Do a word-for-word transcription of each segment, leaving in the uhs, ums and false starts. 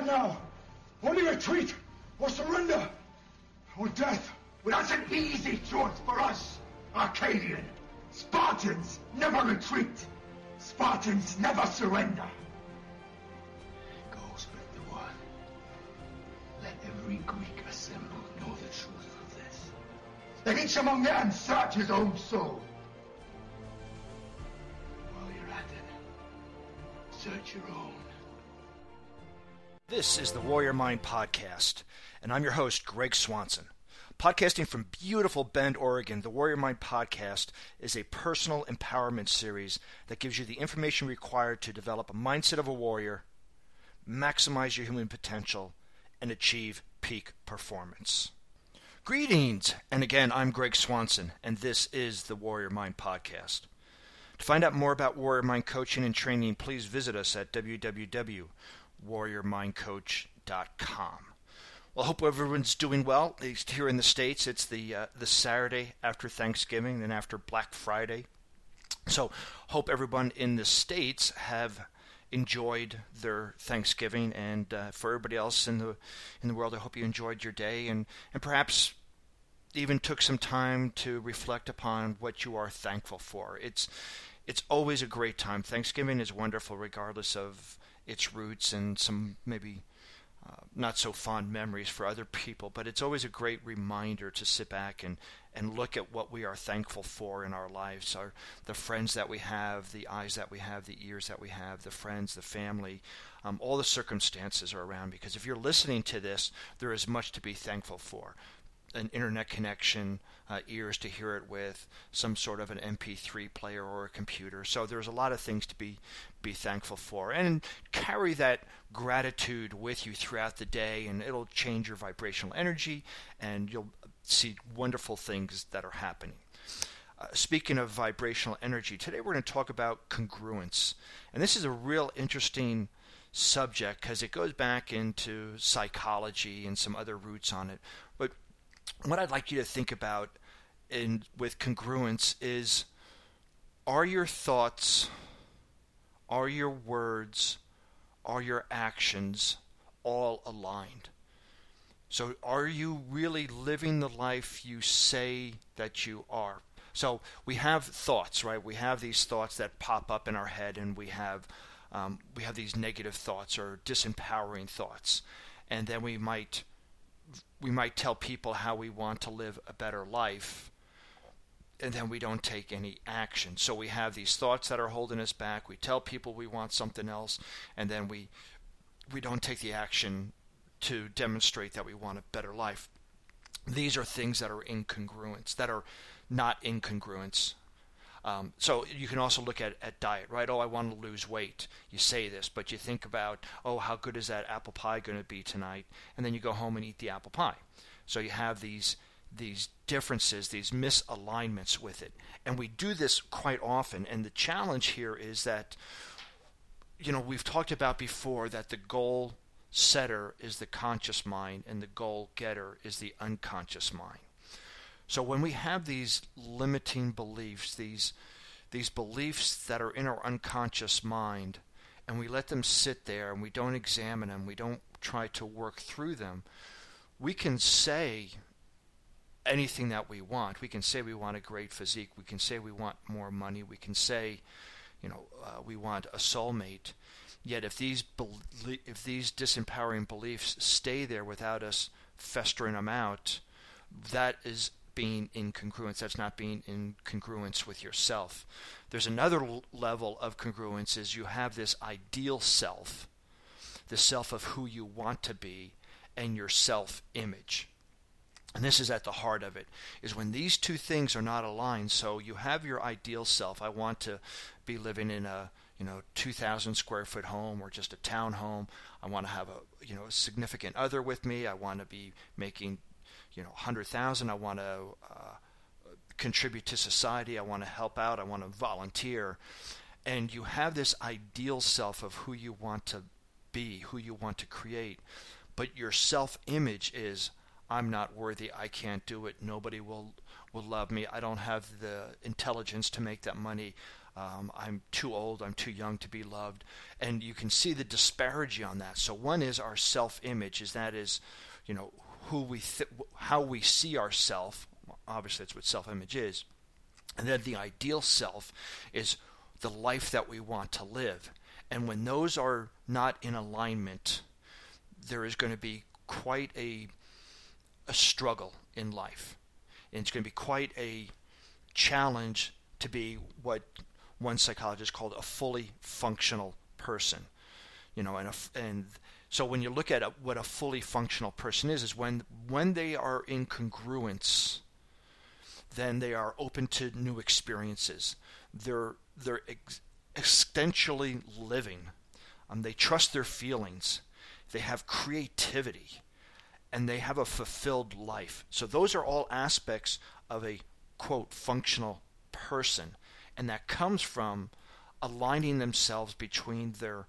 stand now. Only retreat or surrender or death. Well, that's an easy choice for us, Arcadian. Spartans never retreat. Spartans never surrender. Go split the word. Let every Greek assembled know the truth of this. Let each among them search his own soul. While you're at it, search your own. This is the Warrior Mind Podcast, and I'm your host, Greg Swanson. Podcasting from beautiful Bend, Oregon, the Warrior Mind Podcast is a personal empowerment series that gives you the information required to develop a mindset of a warrior, maximize your human potential, and achieve peak performance. Greetings! And again, I'm Greg Swanson, and this is the Warrior Mind Podcast. To find out more about Warrior Mind coaching and training, please visit us at w w w dot warrior mind coach dot com. Well, I hope everyone's doing well. At least here in the States, it's the uh, the Saturday after Thanksgiving and after Black Friday. So hope everyone in the States have enjoyed their Thanksgiving, and uh, for everybody else in the in the world, I hope you enjoyed your day and, and perhaps even took some time to reflect upon what you are thankful for. It's it's always a great time. Thanksgiving is wonderful regardless of its roots and some maybe uh, not so fond memories for other people, but it's always a great reminder to sit back and, and look at what we are thankful for in our lives, our, the friends that we have, the eyes that we have, the ears that we have, the friends, the family, um, all the circumstances are around, because if you're listening to this, there is much to be thankful for. An internet connection, uh, ears to hear it with, some sort of an M P three player or a computer. So there's a lot of things to be be thankful for. And carry that gratitude with you throughout the day, and it'll change your vibrational energy, and you'll see wonderful things that are happening. Uh, speaking of vibrational energy, today we're going to talk about congruence. And this is a real interesting subject because it goes back into psychology and some other roots on it. But what I'd like you to think about in with congruence is, are your thoughts, are your words, are your actions all aligned? So are you really living the life you say that you are? So we have thoughts, right? We have these thoughts that pop up in our head, and we have um, we have these negative thoughts or disempowering thoughts, and then we might we might tell people how we want to live a better life, and then we don't take any action. So we have these thoughts that are holding us back. We tell people we want something else, and then we we don't take the action to demonstrate that we want a better life. These are things that are incongruence, that are not incongruence. Um, so you can also look at, at diet, right? Oh, I want to lose weight. You say this, but you think about, oh, how good is that apple pie going to be tonight? And then you go home and eat the apple pie. So you have these these differences, these misalignments with it. And we do this quite often. And the challenge here is that, you know, we've talked about before that the goal setter is the conscious mind and the goal getter is the unconscious mind. So when we have these limiting beliefs, these these beliefs that are in our unconscious mind, and we let them sit there and we don't examine them, we don't try to work through them, we can say anything that we want. We can say we want a great physique. We can say we want more money. We can say, you know, uh, we want a soulmate. Yet if these be- if these disempowering beliefs stay there without us festering them out, that is being in congruence. That's not being in congruence with yourself. There's another l- level of congruence, is you have this ideal self, the self of who you want to be, and your self-image. And this is at the heart of it, is when these two things are not aligned. So you have your ideal self. I want to be living in a, you know, two thousand square foot home or just a town home. I want to have a, you know, a significant other with me. I want to be making, you know, one hundred thousand. I want to uh, contribute to society. I want to help out. I want to volunteer. And you have this ideal self of who you want to be, who you want to create. But your self-image is, I'm not worthy, I can't do it, nobody will will love me, I don't have the intelligence to make that money, Um, I'm too old, I'm too young to be loved. And you can see the disparity on that. So one is our self-image, is that is, you know, who we th- how we see ourselves. Obviously, that's what self-image is. And then the ideal self is the life that we want to live. And when those are not in alignment, there is going to be quite a a struggle in life. And it's going to be quite a challenge to be what one psychologist called a fully functional person. You know, and a, and so when you look at a, what a fully functional person is, is when when they are in congruence, then they are open to new experiences. They're they're ex- existentially living. Um, they trust their feelings. They have creativity, and they have a fulfilled life. So those are all aspects of a, quote, functional person. And that comes from aligning themselves between their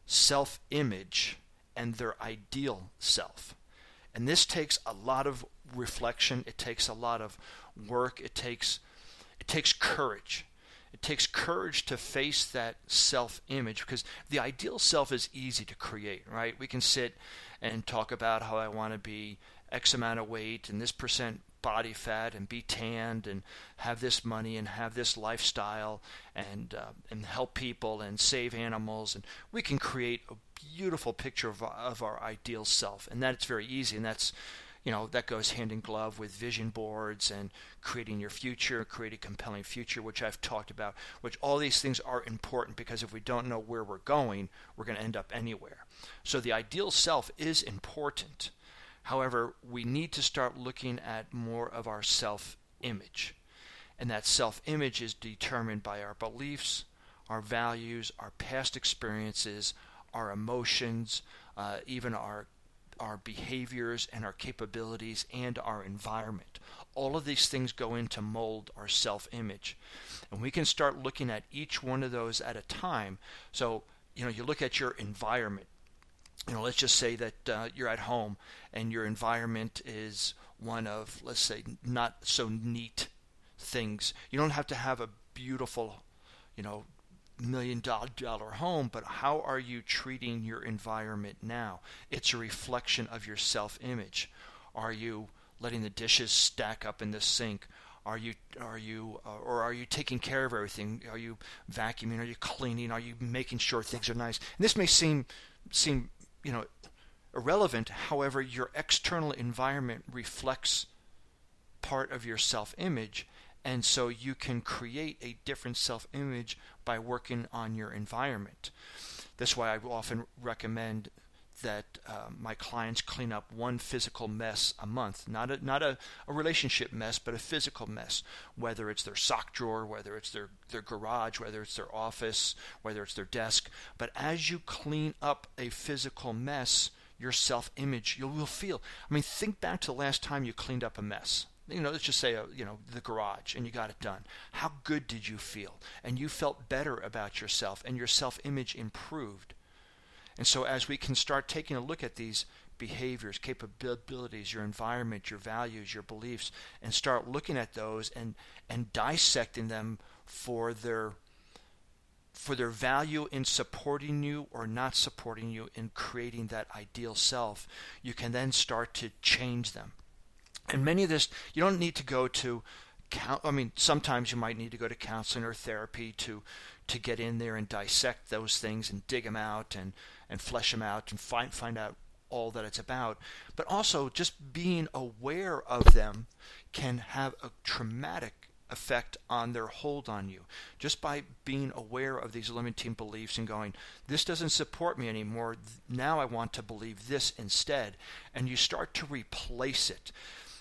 self-image and their ideal self. And this takes a lot of reflection. It takes a lot of work. It takes it takes courage. It takes courage to face that self-image, because the ideal self is easy to create, right? We can sit and talk about how I want to be X amount of weight and this percent body fat and be tanned and have this money and have this lifestyle and uh, and help people and save animals. And we can create a beautiful picture of our, of our ideal self. And that's very easy. And that's, you know, that goes hand in glove with vision boards and creating your future, creating a compelling future, which I've talked about, which all these things are important, because if we don't know where we're going, we're going to end up anywhere. So the ideal self is important. However, we need to start looking at more of our self-image. And that self-image is determined by our beliefs, our values, our past experiences, our emotions, uh, even our our behaviors and our capabilities and our environment. All of these things go in to mold our self-image. And we can start looking at each one of those at a time. So, you know, you look at your environment. You know, let's just say that uh, you're at home and your environment is one of, let's say, not so neat things. You don't have to have a beautiful, you know, million dollar home, but how are you treating your environment now? It's a reflection of your self-image. Are you letting the dishes stack up in the sink? Are you are you uh, or are you taking care of everything? Are you vacuuming? Are you cleaning? Are you making sure things are nice? And this may seem seem you know irrelevant. However, your external environment reflects part of your self-image. And so you can create a different self-image by working on your environment. That's why I often recommend that uh, my clients clean up one physical mess a month. Not a not a, a relationship mess, but a physical mess. Whether it's their sock drawer, whether it's their, their garage, whether it's their office, whether it's their desk. But as you clean up a physical mess, your self-image, you will feel. I mean, think back to the last time you cleaned up a mess. You know, let's just say, uh, you know, the garage, and you got it done. How good did you feel? And you felt better about yourself, and your self-image improved. And so as we can start taking a look at these behaviors, capabilities, your environment, your values, your beliefs, and start looking at those and, and dissecting them for their for their value in supporting you or not supporting you in creating that ideal self, you can then start to change them. And many of this, you don't need to go to, I mean, sometimes you might need to go to counseling or therapy to to get in there and dissect those things and dig them out and, and flesh them out and find find out all that it's about. But also just being aware of them can have a traumatic effect on their hold on you. Just by being aware of these limiting beliefs and going, this doesn't support me anymore, now I want to believe this instead. And you start to replace it.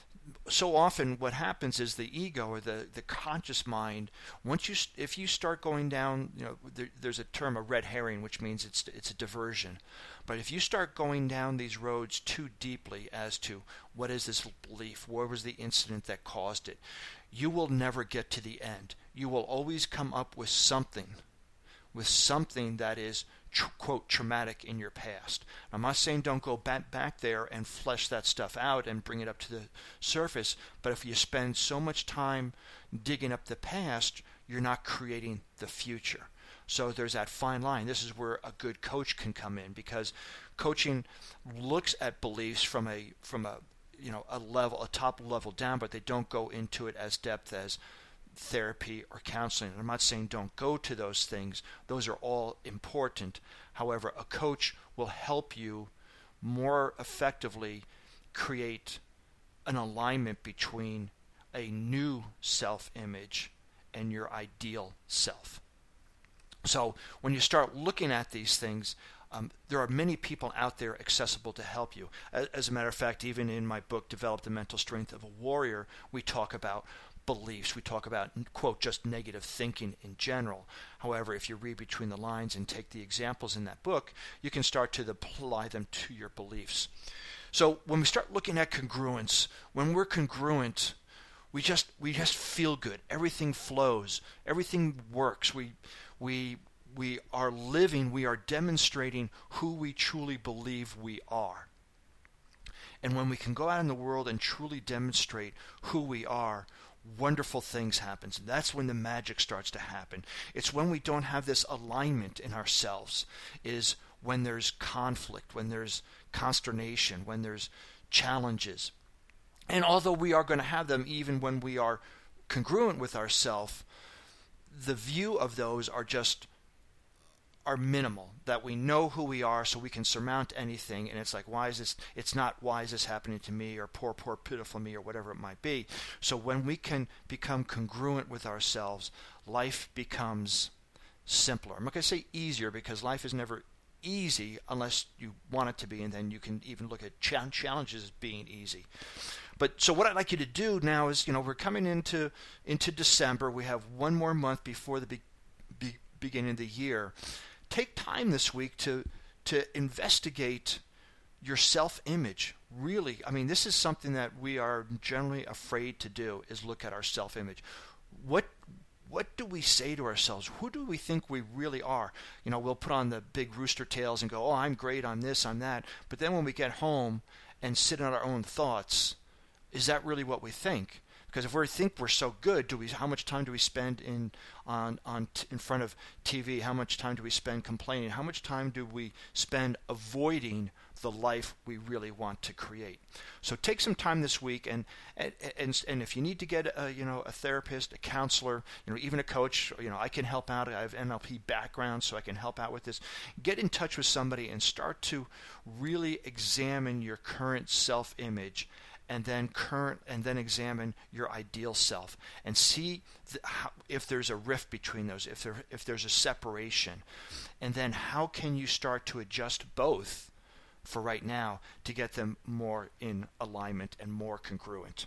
So often what happens is the ego or the, the conscious mind, once you if you start going down, you know, there, there's a term, a red herring, which means it's it's a diversion. But if you start going down these roads too deeply as to what is this belief, what was the incident that caused it, you will never get to the end. You will always come up with something, with something that is, quote, traumatic in your past. I'm not saying don't go back, back there and flesh that stuff out and bring it up to the surface, but if you spend so much time digging up the past, you're not creating the future. So there's that fine line. This is where a good coach can come in, because coaching looks at beliefs from a from a you know a level a top level down, but they don't go into it as depth as therapy or counseling. I'm not saying don't go to those things. Those are all important. However, a coach will help you more effectively create an alignment between a new self-image and your ideal self. So when you start looking at these things, um, there are many people out there accessible to help you. As, as a matter of fact, even in my book, Develop the Mental Strength of a Warrior, we talk about beliefs. We talk about, quote, just negative thinking in general. However, if you read between the lines and take the examples in that book, you can start to apply them to your beliefs. So when we start looking at congruence, when we're congruent, we just we just feel good. Everything flows. Everything works. We we we are living. We are demonstrating who we truly believe we are. And when we can go out in the world and truly demonstrate who we are, wonderful things happen. And that's when the magic starts to happen. It's when we don't have this alignment in ourselves, is when there's conflict, when there's consternation, when there's challenges. And although we are going to have them even when we are congruent with ourselves, the view of those are just are minimal, that we know who we are so we can surmount anything. And it's like, why is this, it's not why is this happening to me, or poor, poor, pitiful me, or whatever it might be. So when we can become congruent with ourselves, life becomes simpler. I'm not going to say easier, because life is never easy unless you want it to be, and then you can even look at ch- challenges as being easy. But so what I'd like you to do now is, you know, we're coming into into December. We have one more month before the be- be- beginning of the year. Take time this week to to investigate your self-image. Really, I mean, this is something that we are generally afraid to do, is look at our self-image. What what do we say to ourselves? Who do we think we really are? You know, we'll put on the big rooster tails and go, oh, I'm great, I'm this, I'm that. But then when we get home and sit on our own thoughts, is that really what we think? Because if we think we're so good, do we? How much time do we spend in on on t- in front of T V? How much time do we spend complaining? How much time do we spend avoiding the life we really want to create? So take some time this week, and and and, and if you need to get a you know a therapist, a counselor, you know even a coach, you know I can help out. I have N L P background, so I can help out with this. Get in touch with somebody and start to really examine your current self-image. And then current, and then examine your ideal self, and see the, how, if there's a rift between those, if there if there's a separation, and then how can you start to adjust both for right now to get them more in alignment and more congruent.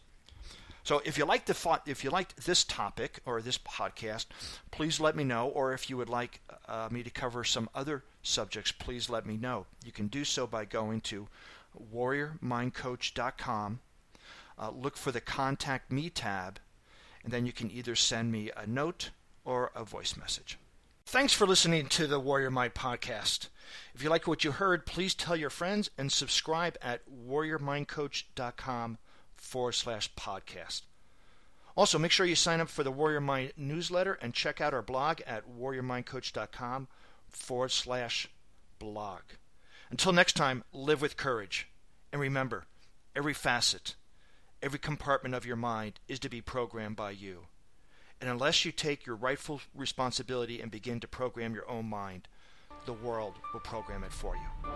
So if you like the if you liked this topic or this podcast, please let me know. Or if you would like uh, me to cover some other subjects, please let me know. You can do so by going to warrior mind coach dot com. Uh, look for the Contact Me tab, and then you can either send me a note or a voice message. Thanks for listening to the Warrior Mind podcast. If you like what you heard, please tell your friends and subscribe at warrior mind coach dot com forward slash podcast. Also, make sure you sign up for the Warrior Mind newsletter and check out our blog at warrior mind coach dot com forward slash blog. Until next time, live with courage. And remember, every facet, every compartment of your mind is to be programmed by you. And unless you take your rightful responsibility and begin to program your own mind, the world will program it for you.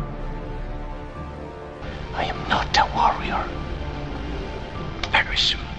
I am not a warrior. Very soon.